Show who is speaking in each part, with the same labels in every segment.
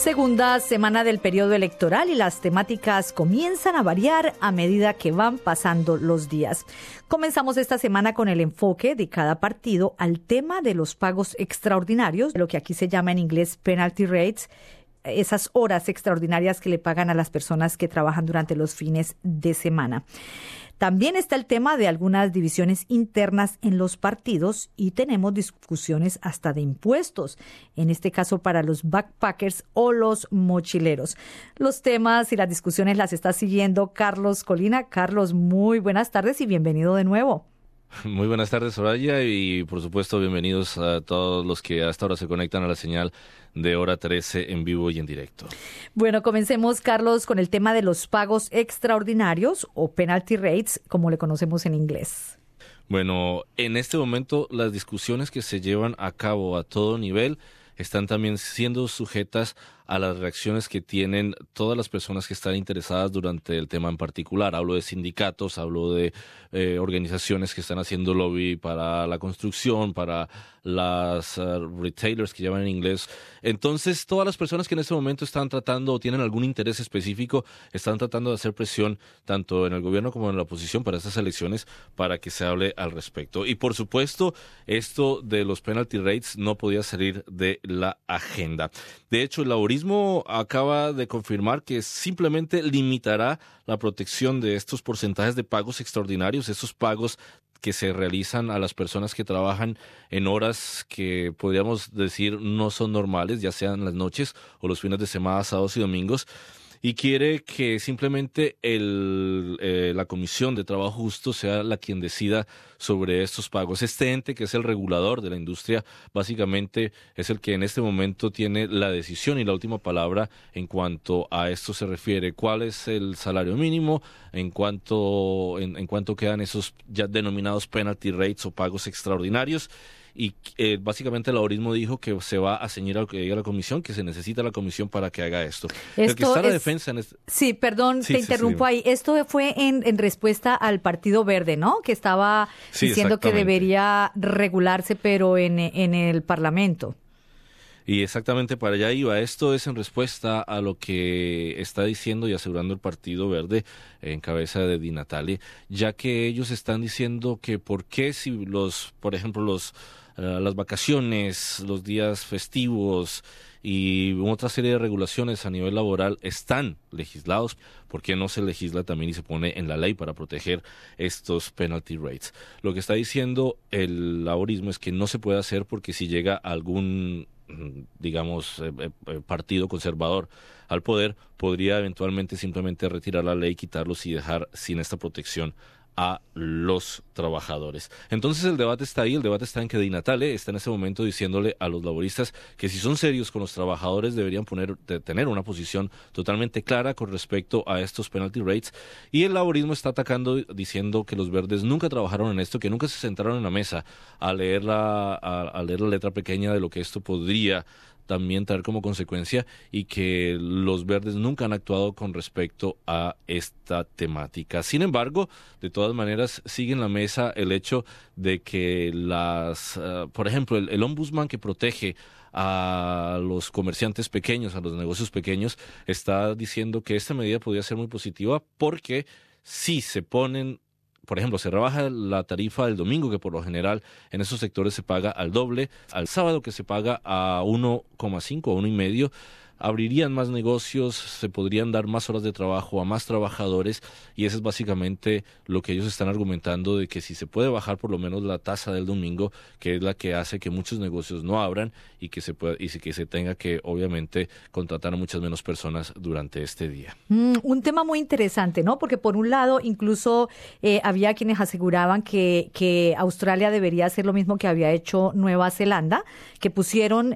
Speaker 1: Segunda semana del periodo electoral y las temáticas comienzan a variar a medida que van pasando los días. Comenzamos esta semana con el enfoque de cada partido al tema de los pagos extraordinarios, lo que aquí se llama en inglés penalty rates, esas horas extraordinarias que le pagan a las personas que trabajan durante los fines de semana. También está el tema de algunas divisiones internas en los partidos y tenemos discusiones hasta de impuestos, en este caso para los backpackers o los mochileros. Los temas y las discusiones las está siguiendo Carlos Colina. Carlos, muy buenas tardes y bienvenido de nuevo.
Speaker 2: Muy buenas tardes, Soraya, y por supuesto bienvenidos a todos los que hasta ahora se conectan a la señal de Hora 13 en vivo y en directo.
Speaker 1: Bueno, comencemos, Carlos, con el tema de los pagos extraordinarios o penalty rates, como le conocemos en inglés.
Speaker 2: Bueno, en este momento las discusiones que se llevan a cabo a todo nivel están también siendo sujetas a las reacciones que tienen todas las personas que están interesadas durante el tema en particular. Hablo de sindicatos, hablo de organizaciones que están haciendo lobby para la construcción, para las retailers que llaman en inglés. Entonces, todas las personas que en este momento están tratando o tienen algún interés específico, están tratando de hacer presión tanto en el gobierno como en la oposición para estas elecciones para que se hable al respecto. Y por supuesto, esto de los penalty rates no podía salir de la agenda. De hecho, el laborismo acaba de confirmar que simplemente limitará la protección de estos porcentajes de pagos extraordinarios, esos pagos que se realizan a las personas que trabajan en horas que podríamos decir no son normales, ya sean las noches o los fines de semana, sábados y domingos. Y quiere que simplemente la Comisión de Trabajo Justo sea la quien decida sobre estos pagos. Este ente, que es el regulador de la industria, básicamente es el que en este momento tiene la decisión y la última palabra en cuanto a esto se refiere. ¿Cuál es el salario mínimo? En cuanto quedan esos ya denominados penalty rates o pagos extraordinarios. Y básicamente el laborismo dijo que se va a ceñir a lo que diga la comisión, que se necesita la comisión para que haga esto. El que está a la defensa
Speaker 1: Sí, perdón, te interrumpo ahí. Esto fue en respuesta al Partido Verde, ¿no? Que estaba diciendo que debería regularse, pero en el Parlamento.
Speaker 2: Y exactamente para allá iba. Esto es en respuesta a lo que está diciendo y asegurando el Partido Verde en cabeza de Di Natale, ya que ellos están diciendo que por qué si por ejemplo, las vacaciones, los días festivos y otra serie de regulaciones a nivel laboral están legislados, ¿por qué no se legisla también y se pone en la ley para proteger estos penalty rates? Lo que está diciendo el laborismo es que no se puede hacer porque si llega algún partido conservador al poder, podría eventualmente simplemente retirar la ley, quitarlos y dejar sin esta protección a los trabajadores. Entonces el debate está ahí, el debate está en que Di Natale está en ese momento diciéndole a los laboristas que si son serios con los trabajadores deberían tener una posición totalmente clara con respecto a estos penalty rates, y el laborismo está atacando diciendo que los verdes nunca trabajaron en esto, que nunca se sentaron en la mesa a leer la letra pequeña de lo que esto podría también traer como consecuencia, y que los verdes nunca han actuado con respecto a esta temática. Sin embargo, de todas maneras, sigue en la mesa el hecho de que por ejemplo, el ombudsman que protege a los comerciantes pequeños, a los negocios pequeños, está diciendo que esta medida podría ser muy positiva porque si se ponen, por ejemplo, se rebaja la tarifa del domingo, que por lo general en esos sectores se paga al doble, al sábado que se paga a 1,5 o 1,5, abrirían más negocios, se podrían dar más horas de trabajo a más trabajadores, y eso es básicamente lo que ellos están argumentando, de que si se puede bajar por lo menos la tasa del domingo, que es la que hace que muchos negocios no abran y que se tenga que obviamente contratar a muchas menos personas durante este día.
Speaker 1: Un tema muy interesante, ¿no? Porque por un lado incluso había quienes aseguraban que Australia debería hacer lo mismo que había hecho Nueva Zelanda, que pusieron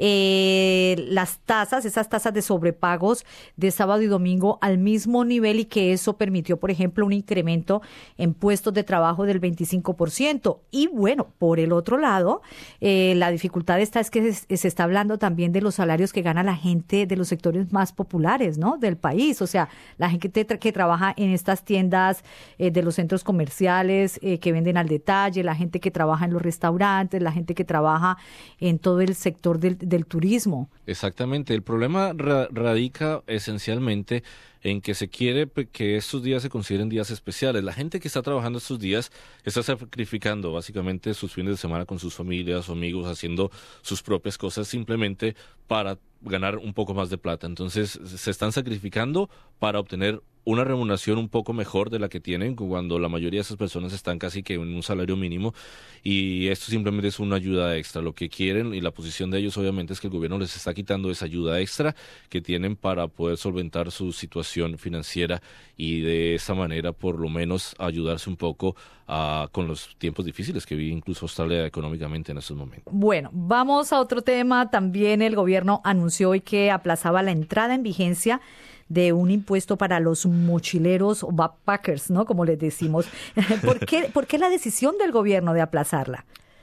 Speaker 1: las tasas, esas tasas de sobrepagos de sábado y domingo al mismo nivel, y que eso permitió, por ejemplo, un incremento en puestos de trabajo del 25%. Y bueno, por el otro lado, la dificultad es que se está hablando también de los salarios que gana la gente de los sectores más populares, ¿no?, del país. O sea, la gente que trabaja en estas tiendas de los centros comerciales que venden al detalle, la gente que trabaja en los restaurantes, la gente que trabaja en todo el sector del turismo.
Speaker 2: Exactamente. El problema problema radica esencialmente en que se quiere que estos días se consideren días especiales. La gente que está trabajando estos días está sacrificando básicamente sus fines de semana con sus familias o amigos, haciendo sus propias cosas simplemente para ganar un poco más de plata. Entonces se están sacrificando para obtener una remuneración un poco mejor de la que tienen cuando la mayoría de esas personas están casi que en un salario mínimo, y esto simplemente es una ayuda extra. Lo que quieren y la posición de ellos obviamente es que el gobierno les está quitando esa ayuda extra que tienen para poder solventar su situación financiera y de esa manera por lo menos ayudarse un poco con los tiempos difíciles que vive incluso Australia económicamente en estos momentos.
Speaker 1: Bueno, vamos a otro tema. También el gobierno anunció hoy que aplazaba la entrada en vigencia de un impuesto para los mochileros o backpackers, ¿no? Como les decimos. ¿Por qué la decisión del gobierno de aplazarla?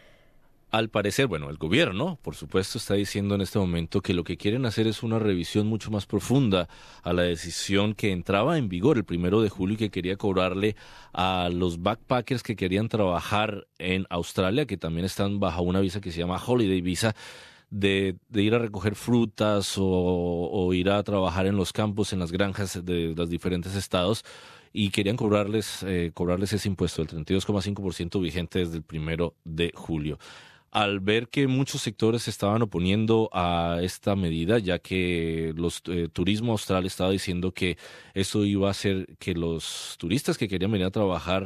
Speaker 2: Al parecer, bueno, el gobierno, por supuesto, está diciendo en este momento que lo que quieren hacer es una revisión mucho más profunda a la decisión que entraba en vigor el 1 de julio y que quería cobrarle a los backpackers que querían trabajar en Australia, que también están bajo una visa que se llama Holiday Visa, de ir a recoger frutas o ir a trabajar en los campos, en las granjas de los diferentes estados, y querían cobrarles ese impuesto, el 32,5% vigente desde el 1 de julio. Al ver que muchos sectores se estaban oponiendo a esta medida, ya que los turismo austral estaba diciendo que eso iba a hacer que los turistas que querían venir a trabajar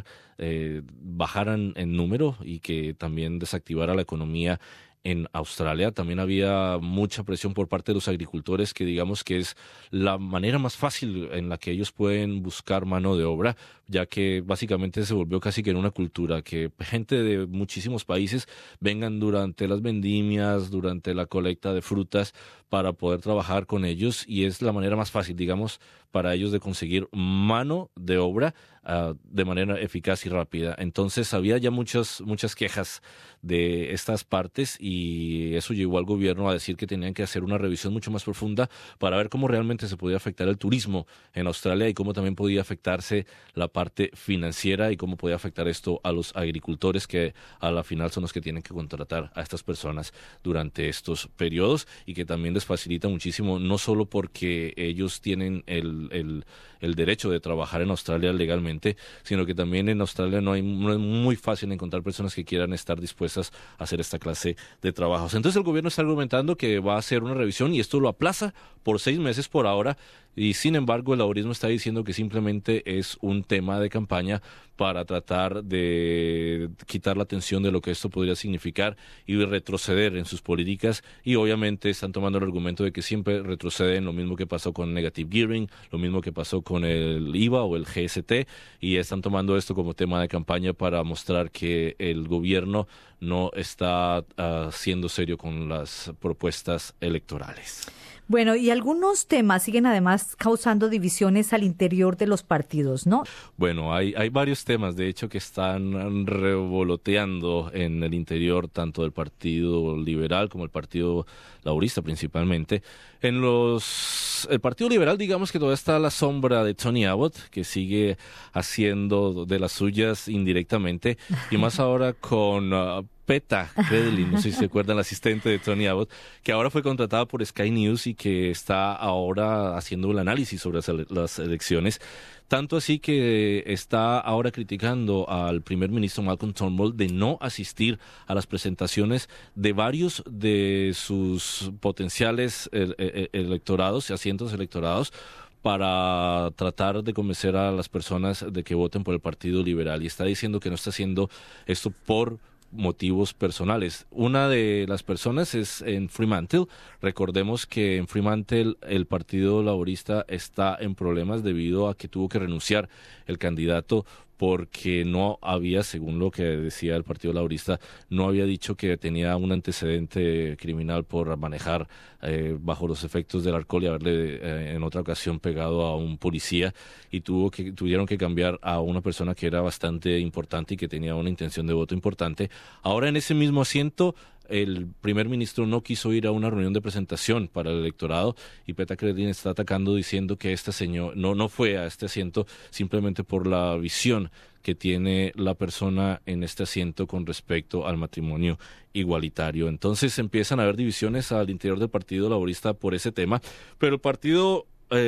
Speaker 2: bajaran en número y que también desactivara la economía en Australia. También había mucha presión por parte de los agricultores, que digamos que es la manera más fácil en la que ellos pueden buscar mano de obra, ya que básicamente se volvió casi que en una cultura que gente de muchísimos países vengan durante las vendimias, durante la colecta de frutas, para poder trabajar con ellos, y es la manera más fácil, digamos, para ellos de conseguir mano de obra de manera eficaz y rápida. Entonces había ya muchas quejas de estas partes, y eso llevó al gobierno a decir que tenían que hacer una revisión mucho más profunda para ver cómo realmente se podía afectar el turismo en Australia y cómo también podía afectarse la parte financiera y cómo podía afectar esto a los agricultores, que a la final son los que tienen que contratar a estas personas durante estos periodos, y que también les facilita muchísimo, no solo porque ellos tienen el derecho de trabajar en Australia legalmente, sino que también en Australia no es muy fácil encontrar personas que quieran estar dispuestas a hacer esta clase de trabajos. Entonces el gobierno está argumentando que va a hacer una revisión, y esto lo aplaza por 6 meses por ahora, y sin embargo el laborismo está diciendo que simplemente es un tema de campaña para tratar de quitar la atención de lo que esto podría significar y retroceder en sus políticas, y obviamente están tomando el argumento de que siempre retroceden, lo mismo que pasó con Negative Gearing, lo mismo que pasó con el IVA o el GST, y están tomando esto como tema de campaña para mostrar que el gobierno no está siendo serio con las propuestas electorales.
Speaker 1: Bueno, y algunos temas siguen además causando divisiones al interior de los partidos, ¿no?
Speaker 2: Bueno, hay varios temas, de hecho, que están revoloteando en el interior tanto del Partido Liberal como el Partido Laborista principalmente. El Partido Liberal, digamos que todavía está a la sombra de Tony Abbott, que sigue haciendo de las suyas indirectamente, y más ahora con Peta Credlin, no sé si se acuerdan, la asistente de Tony Abbott, que ahora fue contratada por Sky News y que está ahora haciendo el análisis sobre las elecciones. Tanto así que está ahora criticando al primer ministro Malcolm Turnbull de no asistir a las presentaciones de varios de sus potenciales electorados, asientos electorados, para tratar de convencer a las personas de que voten por el Partido Liberal. Y está diciendo que no está haciendo esto por motivos personales. Una de las personas es en Fremantle. Recordemos que en Fremantle el Partido Laborista está en problemas debido a que tuvo que renunciar el candidato porque no había, según lo que decía el Partido Laborista, no había dicho que tenía un antecedente criminal por manejar bajo los efectos del alcohol y haberle en otra ocasión pegado a un policía, y tuvieron que cambiar a una persona que era bastante importante y que tenía una intención de voto importante. Ahora en ese mismo asiento el primer ministro no quiso ir a una reunión de presentación para el electorado y Petra Kretkin está atacando diciendo que este señor no fue a este asiento simplemente por la visión que tiene la persona en este asiento con respecto al matrimonio igualitario. Entonces empiezan a haber divisiones al interior del Partido Laborista por ese tema, pero el Partido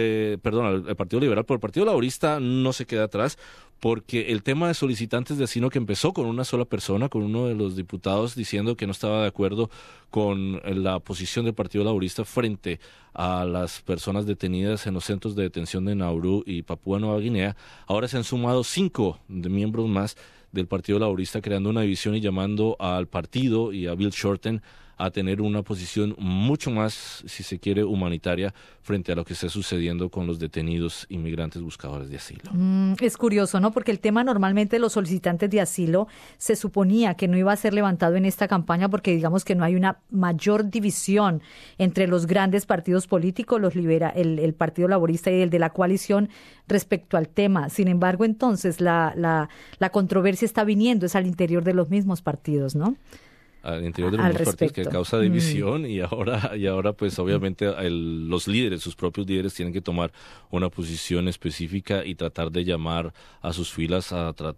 Speaker 2: Liberal, pero el Partido Laborista no se queda atrás, porque el tema de solicitantes de asilo que empezó con una sola persona, con uno de los diputados diciendo que no estaba de acuerdo con la posición del Partido Laborista frente a las personas detenidas en los centros de detención de Nauru y Papúa Nueva Guinea, ahora se han sumado 5 miembros más del Partido Laborista creando una división y llamando al partido y a Bill Shorten a tener una posición mucho más, si se quiere, humanitaria frente a lo que está sucediendo con los detenidos inmigrantes buscadores de asilo.
Speaker 1: Es curioso, ¿no? Porque el tema normalmente de los solicitantes de asilo se suponía que no iba a ser levantado en esta campaña porque digamos que no hay una mayor división entre los grandes partidos políticos, el Partido Laborista y el de la coalición respecto al tema. Sin embargo, entonces la controversia está viniendo, es al interior de los mismos partidos, ¿no?
Speaker 2: Al interior de los mismos partidos que causa división y ahora pues obviamente los líderes, sus propios líderes tienen que tomar una posición específica y tratar de llamar a sus filas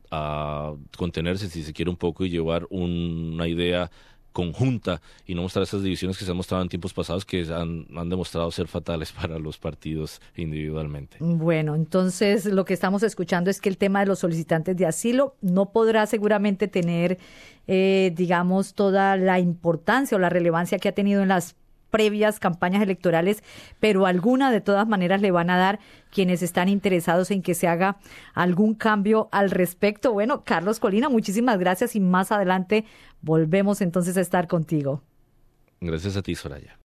Speaker 2: a contenerse si se quiere un poco y llevar una idea conjunta y no mostrar esas divisiones que se han mostrado en tiempos pasados que han demostrado ser fatales para los partidos individualmente.
Speaker 1: Bueno, entonces lo que estamos escuchando es que el tema de los solicitantes de asilo no podrá seguramente tener, digamos, toda la importancia o la relevancia que ha tenido en las previas campañas electorales, pero alguna de todas maneras le van a dar quienes están interesados en que se haga algún cambio al respecto. Bueno, Carlos Colina, muchísimas gracias y más adelante volvemos entonces a estar contigo.
Speaker 2: Gracias a ti, Soraya.